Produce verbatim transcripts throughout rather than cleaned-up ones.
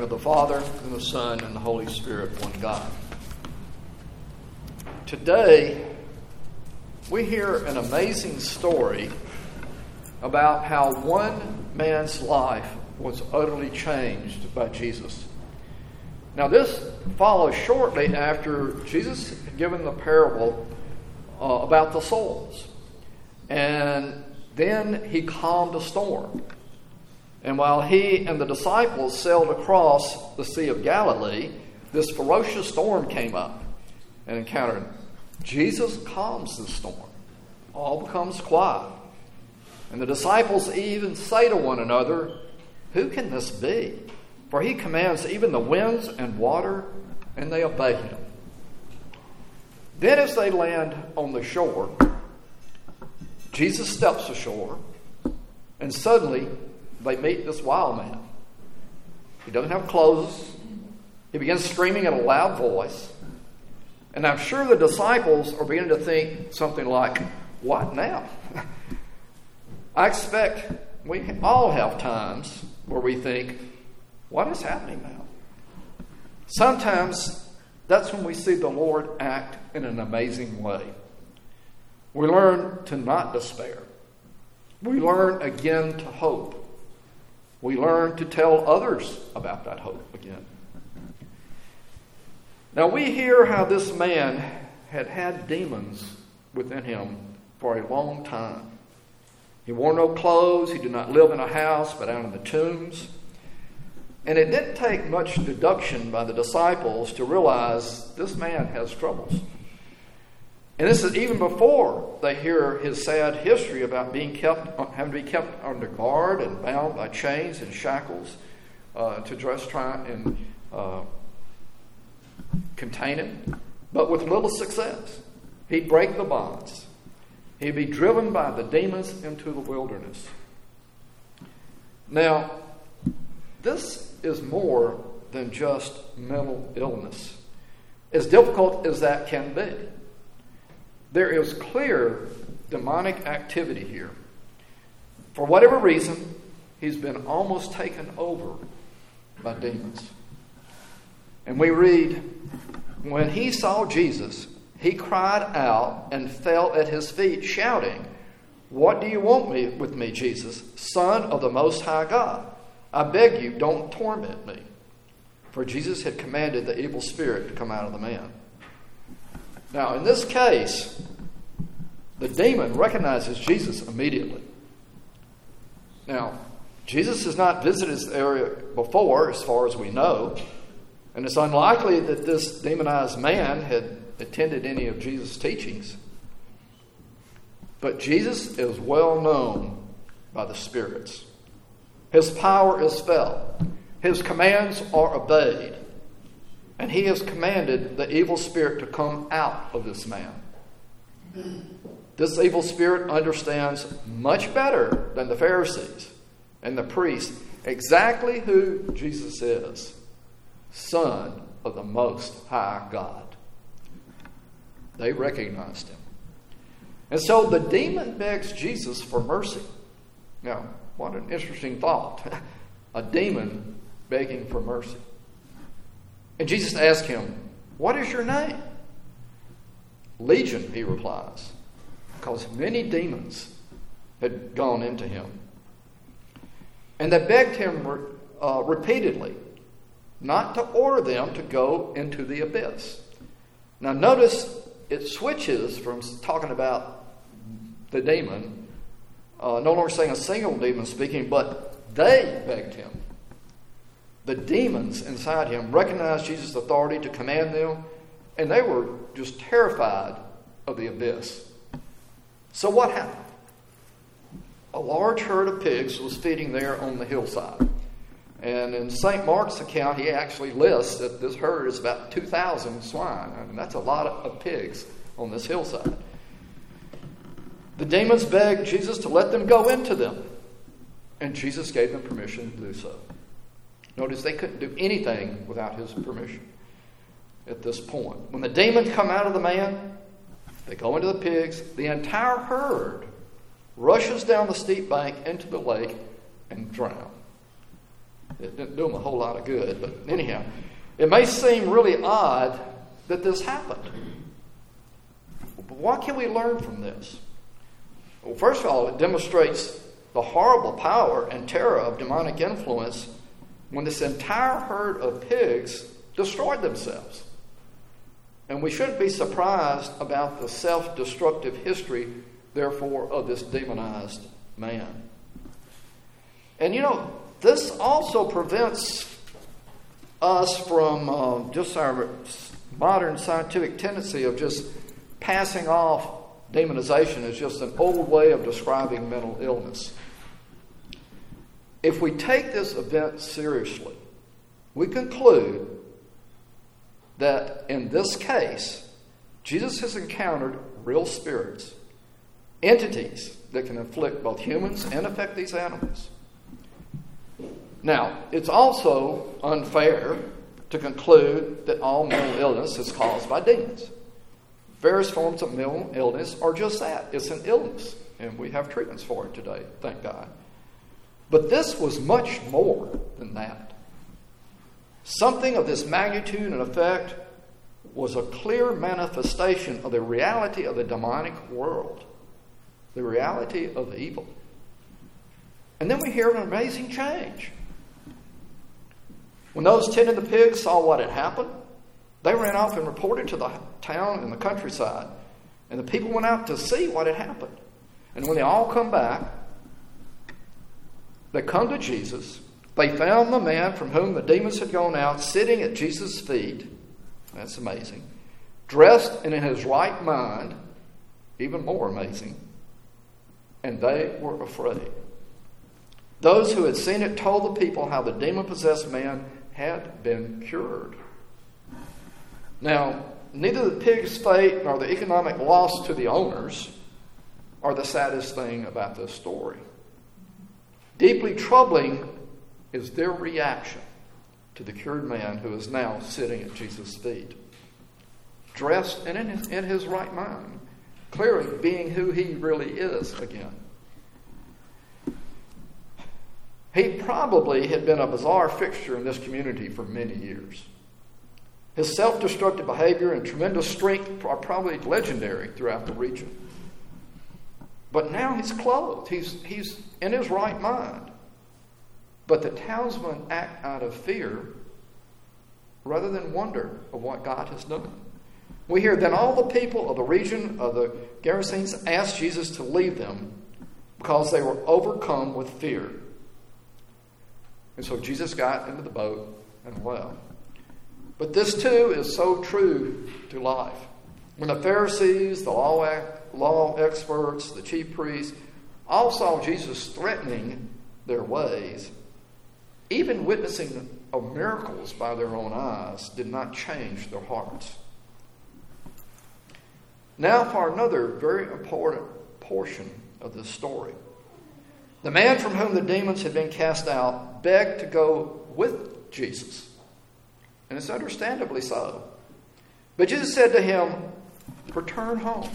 of the Father, and the Son, and the Holy Spirit, one God. Today, we hear an amazing story about how one man's life was utterly changed by Jesus. Now, this follows shortly after Jesus had given the parable uh, about the souls. And then he calmed a storm. And while he and the disciples sailed across the Sea of Galilee, this ferocious storm came up and encountered him. Jesus calms the storm. All becomes quiet. And the disciples even say to one another, "Who can this be? For he commands even the winds and water, and they obey him." Then as they land on the shore, Jesus steps ashore, and suddenly they meet this wild man. He doesn't have clothes. He begins screaming in a loud voice. And I'm sure the disciples are beginning to think something like, "What now?" I expect we all have times where we think, "What is happening now?" Sometimes that's when we see the Lord act in an amazing way. We learn to not despair. We learn again to hope. We learn to tell others about that hope again. Now we hear how this man had had demons within him for a long time. He wore no clothes. He did not live in a house, but out in the tombs. And it didn't take much deduction by the disciples to realize this man has troubles. And this is even before they hear his sad history about being kept, having to be kept under guard and bound by chains and shackles uh, to just try and uh, contain him, but with little success. He'd break the bonds. He'd be driven by the demons into the wilderness. Now, this is more than just mental illness, as difficult as that can be. There is clear demonic activity here. For whatever reason, he's been almost taken over by demons. And we read, "When he saw Jesus, he cried out and fell at his feet, shouting, 'What do you want me with me, Jesus, Son of the Most High God? I beg you, don't torment me.' For Jesus had commanded the evil spirit to come out of the man." Now, in this case, the demon recognizes Jesus immediately. Now, Jesus has not visited this area before, as far as we know, and it's unlikely that this demonized man had attended any of Jesus' teachings. But Jesus is well known by the spirits. His power is felt. His commands are obeyed. And he has commanded the evil spirit to come out of this man. This evil spirit understands much better than the Pharisees and the priests exactly who Jesus is, Son of the Most High God. They recognized him. And so the demon begs Jesus for mercy. Now, what an interesting thought. A demon begging for mercy. And Jesus asked him, "What is your name?" "Legion," he replies, because many demons had gone into him. And they begged him uh, repeatedly not to order them to go into the abyss. Now notice it switches from talking about the demon, uh, no longer saying a single demon speaking, but they begged him. The demons inside him recognized Jesus' authority to command them, and they were just terrified of the abyss. So what happened? A large herd of pigs was feeding there on the hillside. And in Saint Mark's account, he actually lists that this herd is about two thousand swine. I mean, that's a lot of pigs on this hillside. The demons begged Jesus to let them go into them, and Jesus gave them permission to do so. Notice they couldn't do anything without his permission at this point. When the demons come out of the man, they go into the pigs. The entire herd rushes down the steep bank into the lake and drown. It didn't do them a whole lot of good, but anyhow, it may seem really odd that this happened. But what can we learn from this? Well, first of all, it demonstrates the horrible power and terror of demonic influence when this entire herd of pigs destroyed themselves. And we shouldn't be surprised about the self-destructive history, therefore, of this demonized man. And you know, this also prevents us from uh, just our modern scientific tendency of just passing off demonization as just an old way of describing mental illness. If we take this event seriously, we conclude that in this case, Jesus has encountered real spirits, entities that can afflict both humans and affect these animals. Now, it's also unfair to conclude that all mental illness is caused by demons. Various forms of mental illness are just that. It's an illness, and we have treatments for it today, thank God. But this was much more than that. Something of this magnitude and effect was a clear manifestation of the reality of the demonic world, the reality of evil. And then we hear an amazing change. When those tending the pigs saw what had happened, they ran off and reported to the town and the countryside. And the people went out to see what had happened. And when they all come back, they come to Jesus. They found the man from whom the demons had gone out sitting at Jesus' feet. That's amazing. Dressed and in his right mind. Even more amazing. And they were afraid. Those who had seen it told the people how the demon-possessed man had been cured. Now, neither the pig's fate nor the economic loss to the owners are the saddest thing about this story. Deeply troubling is their reaction to the cured man who is now sitting at Jesus' feet, dressed and in his, in his right mind, clearly being who he really is again. He probably had been a bizarre fixture in this community for many years. His self-destructive behavior and tremendous strength are probably legendary throughout the region. But now he's clothed. He's, he's in his right mind. But the townsmen act out of fear rather than wonder of what God has done. We hear, then all the people of the region of the Gerasenes asked Jesus to leave them because they were overcome with fear. And so Jesus got into the boat and left. But this too is so true to life. When the Pharisees, the law, law experts, the chief priests all saw Jesus threatening their ways, even witnessing of miracles by their own eyes did not change their hearts. Now for another very important portion of this story. The man from whom the demons had been cast out begged to go with Jesus. And it's understandably so. But Jesus said to him, return home.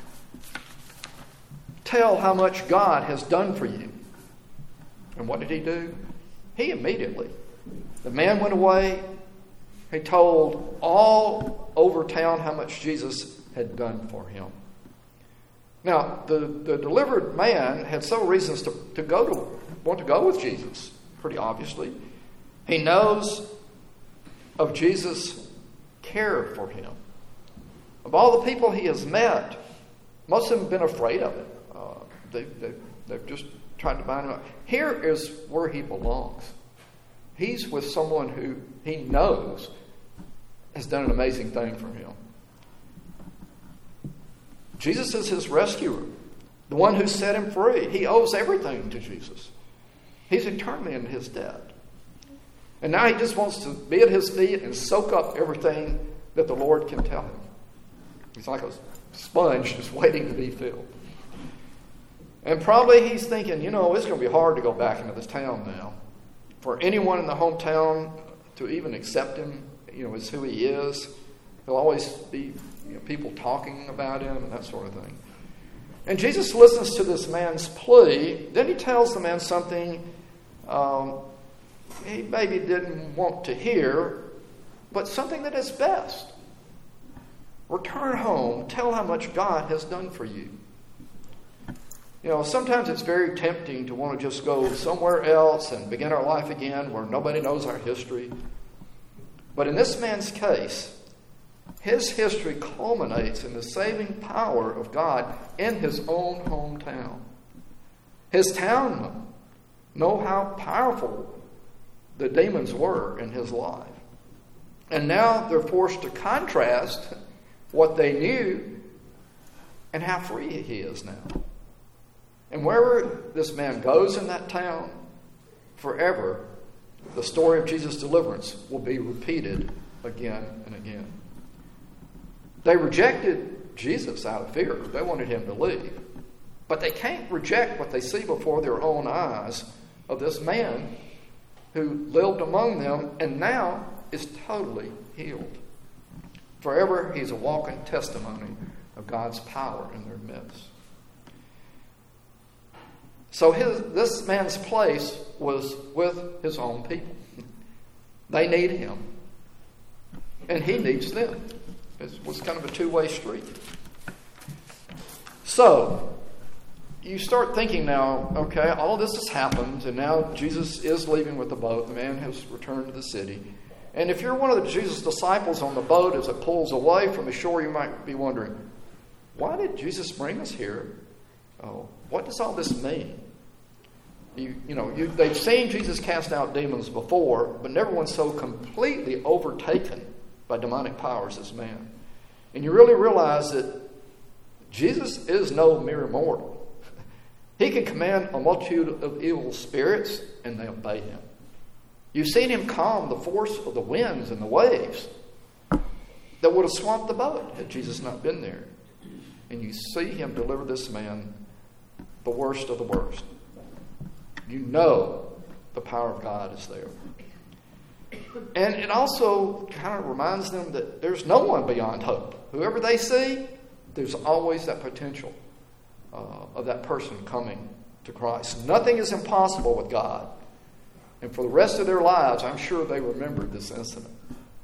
Tell how much God has done for you. And what did he do? He immediately. The man went away. He told all over town how much Jesus had done for him. Now, the, the delivered man had several reasons to, to go to want to go with Jesus, pretty obviously. He knows of Jesus' care for him. Of all the people he has met, most of them have been afraid of it. Uh, they, they, they've just tried to bind him up. Here is where he belongs. He's with someone who he knows has done an amazing thing for him. Jesus is his rescuer, the one who set him free. He owes everything to Jesus. He's eternally in his debt. And now he just wants to be at his feet and soak up everything that the Lord can tell him. He's like a sponge just waiting to be filled. And probably he's thinking, you know, it's going to be hard to go back into this town now. For anyone in the hometown to even accept him, you know, as who he is. There'll always be, you know, people talking about him and that sort of thing. And Jesus listens to this man's plea. Then he tells the man something um, he maybe didn't want to hear, but something that is best. Return home, tell how much God has done for you. You know, sometimes it's very tempting to want to just go somewhere else and begin our life again where nobody knows our history. But in this man's case, his history culminates in the saving power of God in his own hometown. His townmen know how powerful the demons were in his life. And now they're forced to contrast what they knew and how free he is now. And wherever this man goes in that town, forever, the story of Jesus' deliverance will be repeated again and again. They rejected Jesus out of fear. They wanted him to leave. But they can't reject what they see before their own eyes of this man who lived among them and now is totally healed. Forever, he's a walking testimony of God's power in their midst. So his, this man's place was with his own people. They need him. And he needs them. It was kind of a two-way street. So, you start thinking now, okay, all this has happened, and now Jesus is leaving with the boat. The man has returned to the city. And if you're one of the Jesus disciples on the boat as it pulls away from the shore, you might be wondering, why did Jesus bring us here? Oh, what does all this mean? You, you know, you, they've seen Jesus cast out demons before, but never one so completely overtaken by demonic powers as man. And you really realize that Jesus is no mere mortal. He can command a multitude of evil spirits, and they obey him. You've seen him calm the force of the winds and the waves that would have swamped the boat had Jesus not been there. And you see him deliver this man, the worst of the worst. You know the power of God is there. And it also kind of reminds them that there's no one beyond hope. Whoever they see, there's always that potential uh, of that person coming to Christ. Nothing is impossible with God. And for the rest of their lives, I'm sure they remembered this incident.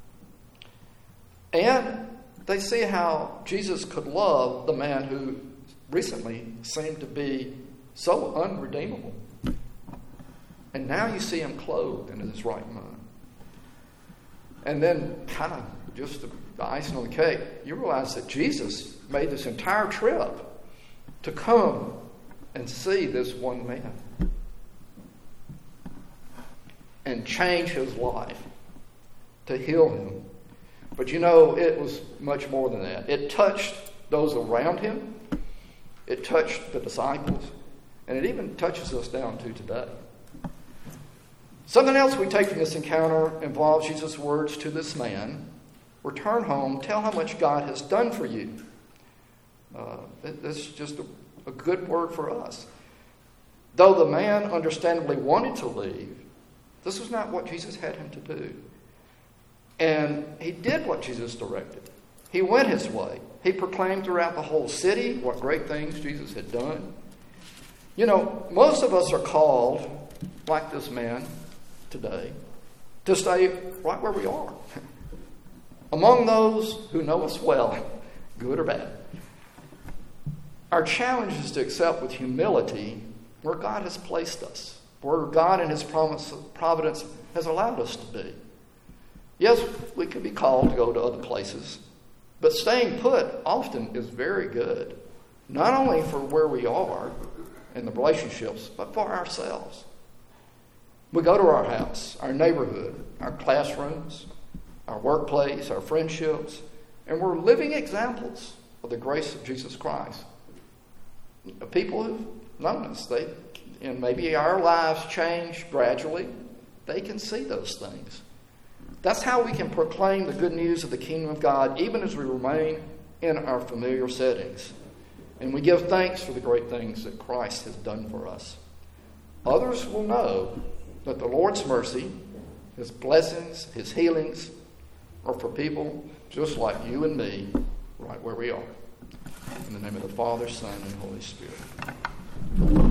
And they see how Jesus could love the man who recently seemed to be so unredeemable. And now you see him clothed in his right mind. And then, kind of just the icing on the cake, you realize that Jesus made this entire trip to come and see this one man and change his life, to heal him. But you know, it was much more than that. It touched those around him. It touched the disciples. And it even touches us down to today. Something else we take from this encounter involves Jesus' words to this man. Return home, tell how much God has done for you. Uh, that's just a, a good word for us. Though the man understandably wanted to leave, this was not what Jesus had him to do. And he did what Jesus directed. He went his way. He proclaimed throughout the whole city what great things Jesus had done. You know, most of us are called, like this man today, to stay right where we are. Among those who know us well, good or bad. Our challenge is to accept with humility where God has placed us, where God in his promise, providence has allowed us to be. Yes, we could be called to go to other places, but staying put often is very good, not only for where we are in the relationships, but for ourselves. We go to our house, our neighborhood, our classrooms, our workplace, our friendships, and we're living examples of the grace of Jesus Christ. People who've known us, they, and maybe our lives change gradually, they can see those things. That's how we can proclaim the good news of the kingdom of God, even as we remain in our familiar settings. And we give thanks for the great things that Christ has done for us. Others will know that the Lord's mercy, his blessings, his healings are for people just like you and me, right where we are. In the name of the Father, Son, and Holy Spirit.